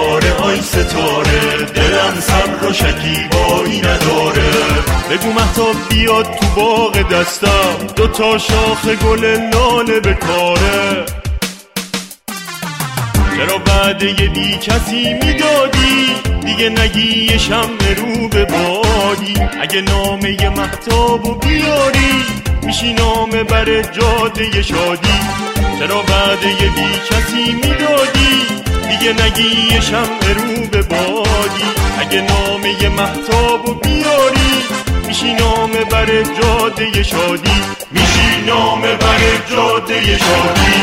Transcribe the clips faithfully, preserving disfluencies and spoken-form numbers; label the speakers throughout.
Speaker 1: ستاره آی ستاره، دلم صبر و شکیبایی نداره. بگو مهتاب بیاد تو باغ دستم، دو تا شاخ گل لاله به کاره. چرا وعده بی کسی میدادی، دیگه نگی یه شمع رو به بادی. اگه نامه مهتابو بیاری، میشی نامه بر جاده شادی. چرا وعده بی کسی میدادی، دیگه نگی یه شمع رو به بادی. اگه نامه مهتابو بیاری، میشی نامه بر جاده شادی. میشی نامه بر جاده شادی.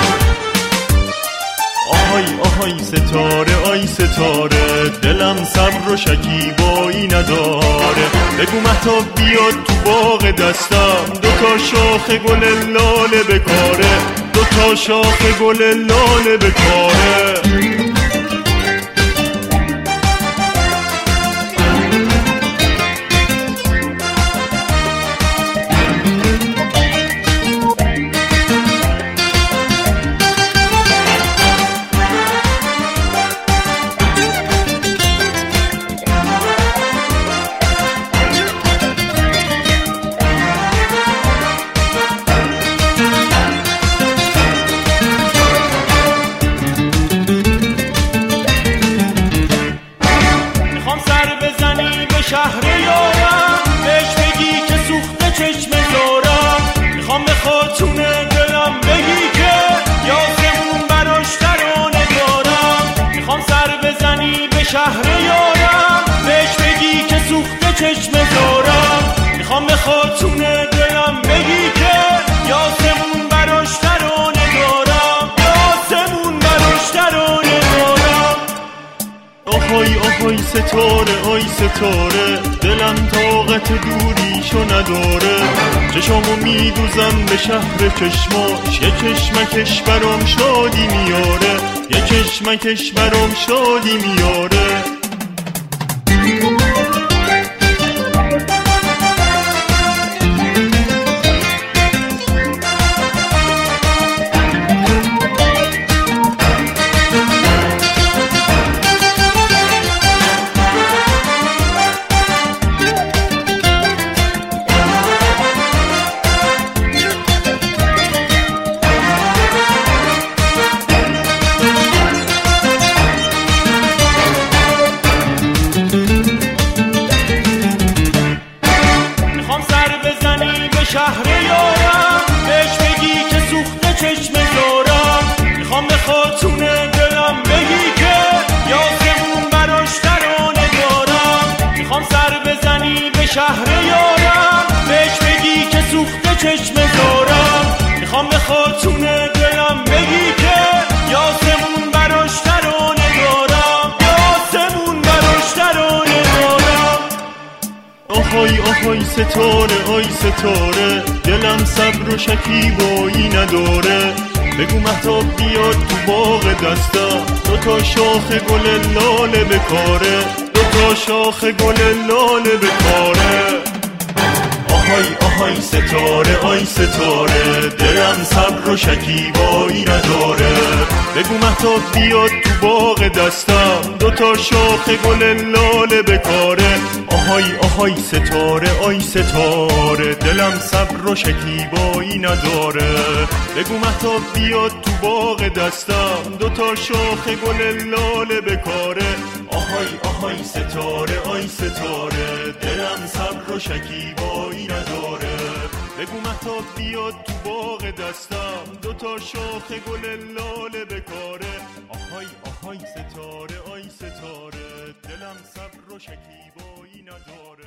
Speaker 1: آهای آهای ستاره آی ستاره، دلم صبر و شکیبایی نداره. بگو مهتاب بیاد تو باغ دستم، دو تا شاخ گل لاله به کاره. دو تا شاخ گل لاله به کاره.
Speaker 2: شهر یارم بهش بگی که سوخته چشم زارم. میخوام به خاتون دلم بگی که یاسمون براش ترانه دارم. میخوام سر بزنی به شهر یارم بهش بگی که سوخته چشم زارم. میخوام به خاتون دلم بگی که یاسمون براش ترانه دارم. یاسمون براش ترانه دارم.
Speaker 1: آهای آهای ستاره آی ستاره، دلم طاقت دوریشو نداره. چشامو میدوزم به شهر چشماش، یه چشمکش برام شادی میاره. یه چشمکش برام شادی میاره.
Speaker 2: شهر یارم بهش بگی که سوخته چشم زارم. میخوام به خاتون دلم بگی که یاسمون براش ترانه دارم. میخوام سر بزنی به شهر یارم بهش بگی که سوخته چشم زارم. میخوام به خاتون دلم بگی که یاسمون براش ترانه دارم. یاسمون براش ترانه دارم.
Speaker 1: آهای آهای ستاره آی ستاره، دلم صبر و شکیبایی نداره. بگو مهتاب بیاد تو باغ دستم، دو تا شاخ گل لاله به کاره. دو تا شاخ گل لاله به کاره. آهای آهای ستاره آی ستاره، دلم صبر و شکیبایی نداره. بگو مهتاب بیاد تو باغ دستم، دو تا شاخ گل لاله به کاره. آهای آهای ستاره آی ستاره، دلم صبر و شکیبایی نداره. بگو مهتاب بیاد تو باغ دستم، دو تا شاخ گل لاله به کاره. آهای آهای ستاره آی ستاره، دلم صبر و شکیبایی نداره. بگو مهتاب بیاد تو باغ دستم، دو تا شاخ گل لاله به کاره. آهای آهای ستاره آی ستاره، دلم صبر و شکیبایی نداره.